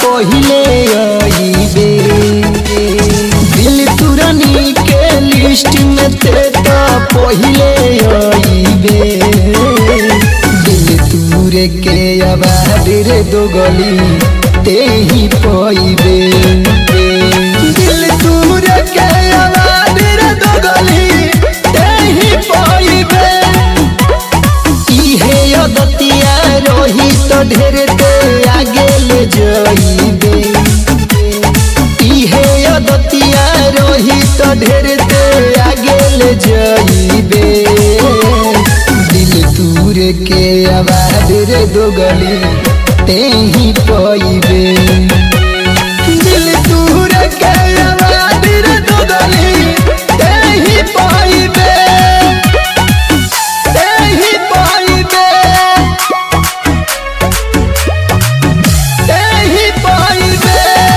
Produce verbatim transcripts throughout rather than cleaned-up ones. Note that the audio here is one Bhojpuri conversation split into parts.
पहिले आईबे। दिल तुरनी के लिस्ट में ते तो पहिले आईबे। दिल तुरे के आवाज रे दो गली ते ही पाइबे। दिल तुरे के आवाज रे दो गली ते ही पाइबे। इहे अदतिया रही तो ढेर ते आगे ले जाइबे। इहे अदतिया रही तो ढेर ते आगे ले जाइबे। दिल दूर के आवाज रे दो गली ते ही पाइबे। दिल दूर के आवाज रे दो गली ते ही पाइबे। ते ही पाइबे। ते ही पाइबे।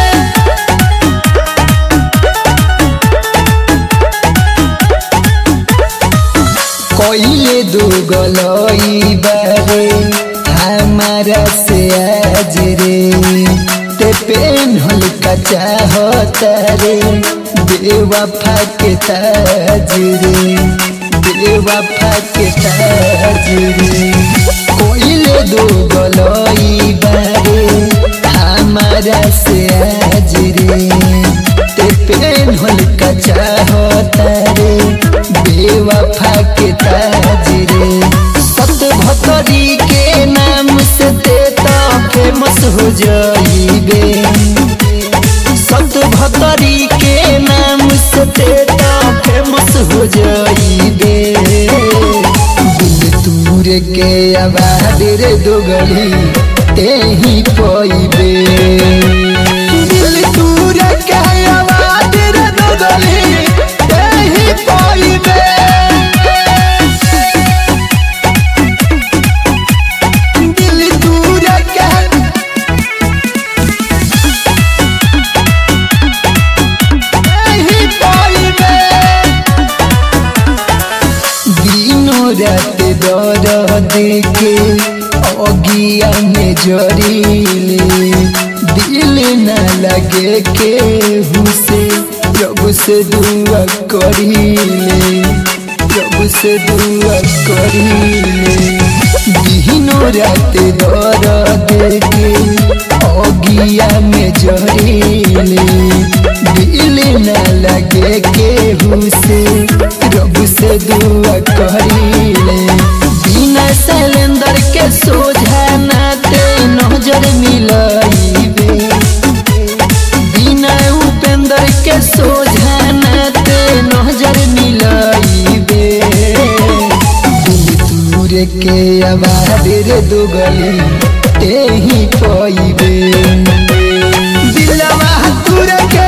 कोइले दो गलई बारे हमारा से आज रे। ते पेन हल्का चाहता रे बेवफा के ताज रे। बेवफा के ताज रे। कोइले दो गलई बारे हमारा से आज रे। ते पेन हल्का चाहता रे बेवफा के ताज रे। सत भतरी के नाम से ते तो फेमस हो जाइबे। सत भतरी के नाम से ते तो फेमस हो जाइबे। दिल दूर के आवाज रे दो गली ते ही पाइबे। दिल दूर के आवाज रे दो गली ते ही पाइबे। दिल दूर के ते ही पाइबे। दिनों रात दर्द के अगिया में जरीले। दिल न लगे के हुसे प्रभु से दुआ करीले। प्रभु से दुआ करीले। दिनों रात दर्द के अगिया में जरीले। दिल न लगे के हुसे प्रभु से दुआ करीले। बिना सिलेंडर के सोझा नाते नजर मिलाइबे। बिना उपेंद्र के सोझा नाते नजर मिलाइबे। दिल दूर के आवाज रे दो गली ते ही पाइबे। दिलवा दूर के